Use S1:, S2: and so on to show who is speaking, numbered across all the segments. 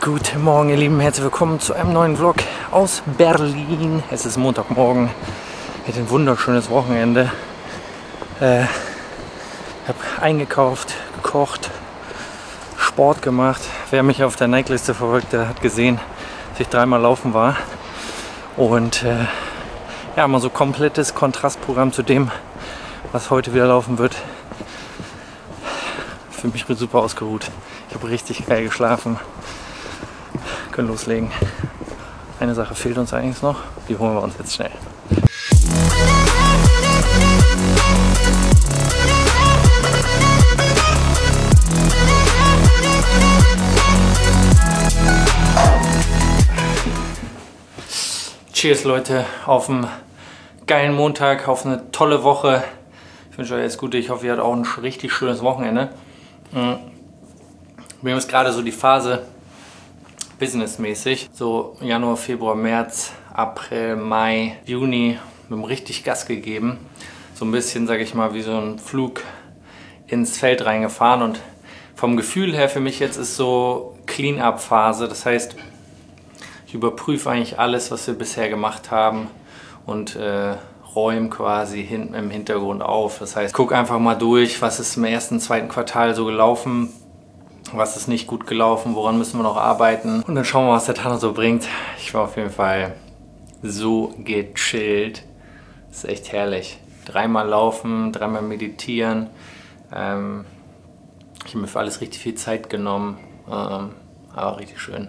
S1: Guten Morgen, ihr Lieben, herzlich willkommen zu einem neuen Vlog aus Berlin. Es ist Montagmorgen, ich hatte ein wunderschönes Wochenende. Ich habe eingekauft, gekocht, Sport gemacht. Wer mich auf der Nike-Liste verfolgt, der hat gesehen, dass ich dreimal laufen war. Und ja, mal so komplettes Kontrastprogramm zu dem, was heute wieder laufen wird. Für mich bin super ausgeruht. Ich habe richtig geil geschlafen. Können loslegen. Eine Sache fehlt uns eigentlich noch. Die holen wir uns jetzt schnell. Cheers Leute, auf einen geilen Montag, auf eine tolle Woche. Ich wünsche euch alles Gute. Ich hoffe, ihr hattet auch ein richtig schönes Wochenende. Wir haben jetzt gerade so die Phase businessmäßig, so Januar, Februar, März, April, Mai, Juni, wir haben richtig Gas gegeben. So ein bisschen, sage ich mal, wie so ein Flug ins Feld reingefahren, und vom Gefühl her für mich jetzt ist so Clean-up-Phase. Das heißt, ich überprüfe eigentlich alles, was wir bisher gemacht haben, und räume quasi im Hintergrund auf. Das heißt, guck einfach mal durch, was ist im ersten, zweiten Quartal so gelaufen, was ist nicht gut gelaufen, woran müssen wir noch arbeiten, und dann schauen wir, was der Tag so bringt. Ich war auf jeden Fall so gechillt. Das ist echt herrlich. Dreimal laufen, dreimal meditieren. Ich habe mir für alles richtig viel Zeit genommen, aber richtig schön.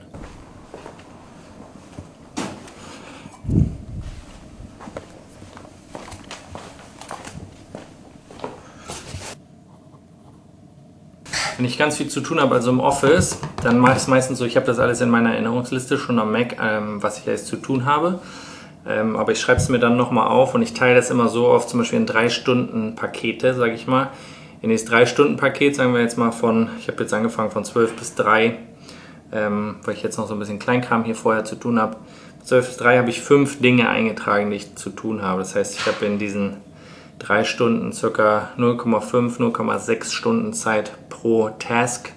S1: Wenn ich ganz viel zu tun habe, also im Office, dann mache ich es meistens so, ich habe das alles in meiner Erinnerungsliste schon am Mac, was ich alles zu tun habe. Aber ich schreibe es mir dann nochmal auf, und ich teile das immer so auf, zum Beispiel in 3 Stunden Pakete, sage ich mal. In das 3 Stunden Paket, sagen wir jetzt mal ich habe jetzt angefangen von 12 bis 3, weil ich jetzt noch so ein bisschen Kleinkram hier vorher zu tun habe. 12 bis 3 habe ich 5 Dinge eingetragen, die ich zu tun habe. Das heißt, ich habe in diesen 3 Stunden ca. 0,5, 0,6 Stunden Zeit pro Task.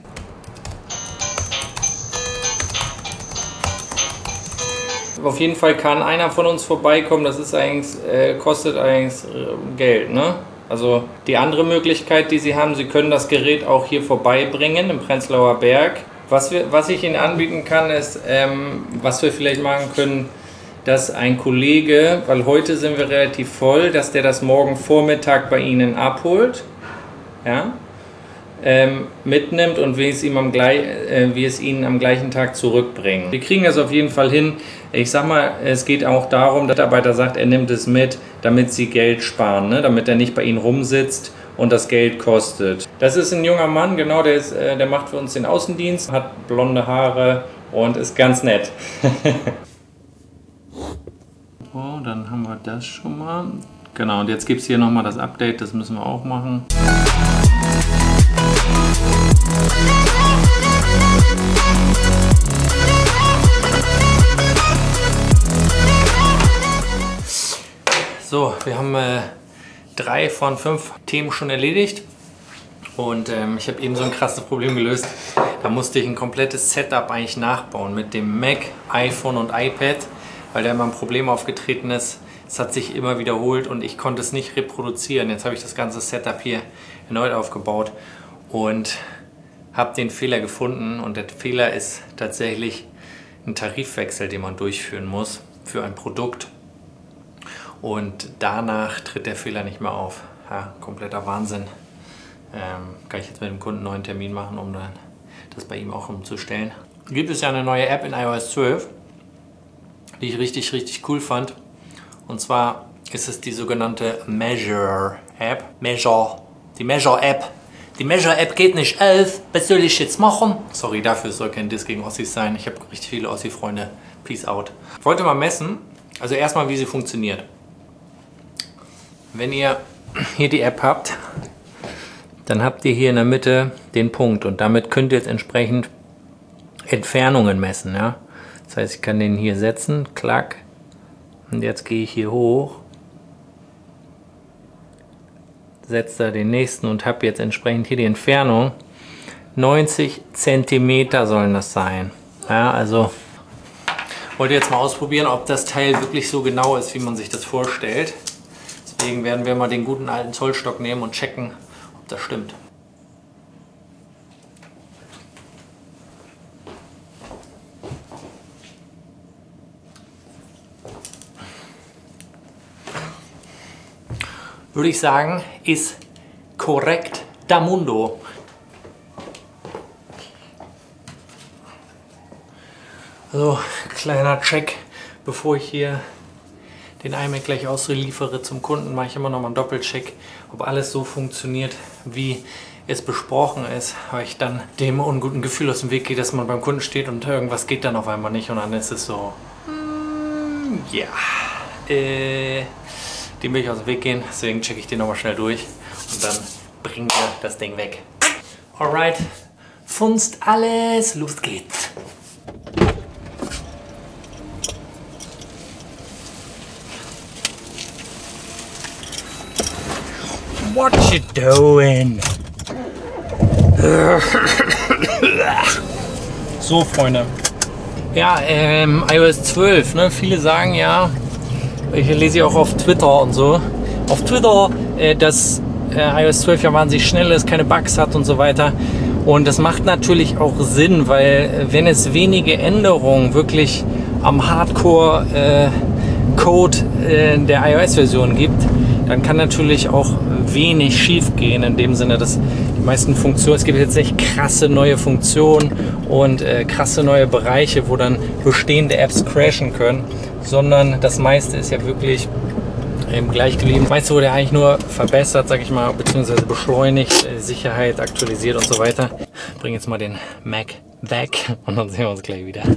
S1: Auf jeden Fall kann einer von uns vorbeikommen, das ist eigentlich, kostet eigentlich Geld, ne? Also die andere Möglichkeit, die Sie haben, Sie können das Gerät auch hier vorbeibringen im Prenzlauer Berg. Was ich Ihnen anbieten kann, ist, was wir vielleicht machen können, dass ein Kollege, weil heute sind wir relativ voll, dass der das morgen Vormittag bei Ihnen abholt, ja, mitnimmt, und wir es Ihnen am gleichen Tag zurückbringen. Wir kriegen das auf jeden Fall hin. Ich sag mal, es geht auch darum, dass der Mitarbeiter sagt, er nimmt es mit, damit Sie Geld sparen, ne? Damit er nicht bei Ihnen rumsitzt und das Geld kostet. Das ist ein junger Mann, genau, der macht für uns den Außendienst, hat blonde Haare und ist ganz nett. Oh, dann haben wir das schon mal. Genau, und jetzt gibt es hier nochmal das Update, das müssen wir auch machen. So, wir haben 3 von 5 Themen schon erledigt, und ich habe eben so ein krasses Problem gelöst. Da musste ich ein komplettes Setup eigentlich nachbauen mit dem Mac, iPhone und iPad, weil da immer ein Problem aufgetreten ist. Es hat sich immer wiederholt und ich konnte es nicht reproduzieren. Jetzt habe ich das ganze Setup hier erneut aufgebaut und habe den Fehler gefunden, und der Fehler ist tatsächlich ein Tarifwechsel, den man durchführen muss für ein Produkt, und danach tritt der Fehler nicht mehr auf. Ja, kompletter Wahnsinn. Kann ich jetzt mit dem Kunden einen neuen Termin machen, um dann das bei ihm auch umzustellen. Gibt es ja eine neue App in iOS 12, die ich richtig, richtig cool fand. Und zwar ist es die sogenannte Measure App. Die Measure App. Die Measure App geht nicht auf. Was soll ich jetzt machen? Sorry dafür, es soll kein Diss gegen Ossis sein. Ich habe richtig viele Ossi-Freunde. Peace out. Ich wollte mal messen, also erstmal, wie sie funktioniert. Wenn ihr hier die App habt, dann habt ihr hier in der Mitte den Punkt, und damit könnt ihr jetzt entsprechend Entfernungen messen. Ja? Das heißt, ich kann den hier setzen, klack, und jetzt gehe ich hier hoch, setze da den nächsten und habe jetzt entsprechend hier die Entfernung. 90 cm sollen das sein. Ja, also wollte jetzt mal ausprobieren, ob das Teil wirklich so genau ist, wie man sich das vorstellt. Deswegen werden wir mal den guten alten Zollstock nehmen und checken, ob das stimmt. Würde ich sagen, ist korrekt da mundo. So, kleiner Check, bevor ich hier den iMac gleich ausliefere zum Kunden, mache ich immer noch mal einen Doppelcheck, ob alles so funktioniert, wie es besprochen ist, weil ich dann dem unguten Gefühl aus dem Weg gehe, dass man beim Kunden steht und irgendwas geht dann auf einmal nicht und dann ist es so, ja, dem will ich aus dem Weg gehen, deswegen checke ich den nochmal schnell durch und dann bringen wir das Ding weg. Alright, funzt alles, los geht's. What you doing? So, Freunde. Ja, iOS 12, ne? Viele sagen ja, ich lese ja auch auf Twitter und so, auf Twitter, dass iOS 12 ja wahnsinnig schnell ist, keine Bugs hat und so weiter. Und das macht natürlich auch Sinn, weil wenn es wenige Änderungen wirklich am Hardcore-Code der iOS-Version gibt, dann kann natürlich auch wenig schief gehen, in dem Sinne, dass die meisten Funktionen, es gibt jetzt echt krasse neue Funktionen und krasse neue Bereiche, wo dann bestehende Apps crashen können, sondern das meiste ist ja wirklich gleich geblieben. Das meiste wurde ja eigentlich nur verbessert, sag ich mal, beziehungsweise beschleunigt, Sicherheit aktualisiert und so weiter. Ich bringe jetzt mal den Mac weg und dann sehen wir uns gleich wieder.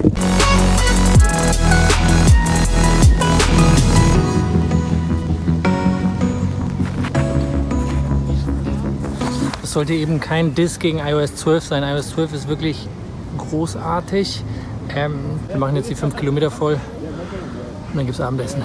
S1: Das sollte eben kein Diss gegen iOS 12 sein. iOS 12 ist wirklich großartig. Wir machen jetzt die 5 Kilometer voll und dann gibt es Abendessen.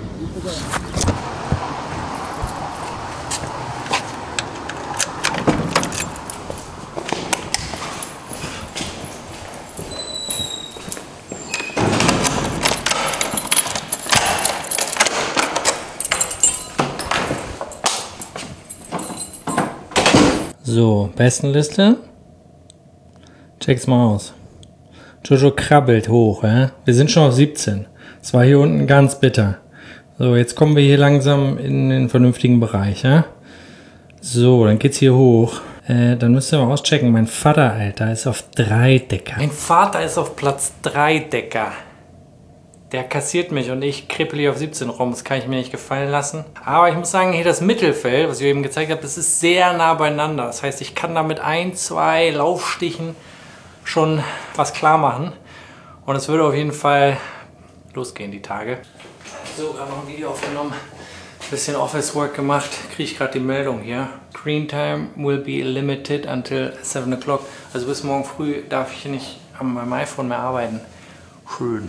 S1: So, Bestenliste. Check's mal aus. Jojo krabbelt hoch, ja? Wir sind schon auf 17. Es war hier unten ganz bitter. So, jetzt kommen wir hier langsam in den vernünftigen Bereich, ja? So, dann geht's hier hoch. Dann müsst ihr mal auschecken. Mein Vater, Alter, ist auf 3 Decker. Mein Vater ist auf Platz 3 Decker. Der kassiert mich und ich kribbel hier auf 17 rum. Das kann ich mir nicht gefallen lassen. Aber ich muss sagen, hier das Mittelfeld, was ich eben gezeigt habe, das ist sehr nah beieinander. Das heißt, ich kann da mit 1, 2 Laufstichen schon was klar machen. Und es würde auf jeden Fall losgehen, die Tage. So, gerade noch ein Video aufgenommen. Bisschen Office Work gemacht. Kriege ich gerade die Meldung hier. Screen time will be limited until 7 o'clock. Also bis morgen früh darf ich hier nicht an meinem iPhone mehr arbeiten. Schön.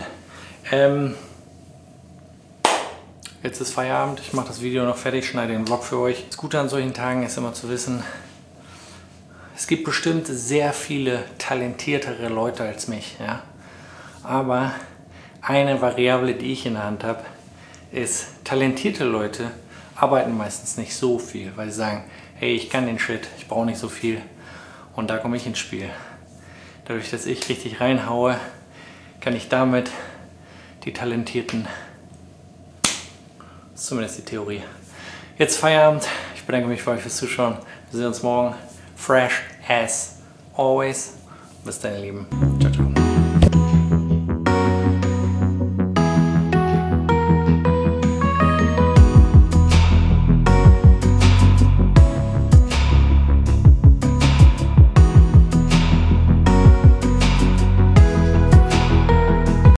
S1: Jetzt ist Feierabend, ich mache das Video noch fertig, schneide den Vlog für euch. Das Gute an solchen Tagen ist immer zu wissen, es gibt bestimmt sehr viele talentiertere Leute als mich, ja? Aber eine Variable, die ich in der Hand habe, ist, talentierte Leute arbeiten meistens nicht so viel, weil sie sagen, hey, ich kann den Shit, ich brauche nicht so viel und da komme ich ins Spiel. Dadurch, dass ich richtig reinhaue, kann ich damit die Talentierten, das ist zumindest die Theorie. Jetzt Feierabend, ich bedanke mich für euch fürs Zuschauen, wir sehen uns morgen, fresh as always, bis dann ihr Lieben, ciao ciao.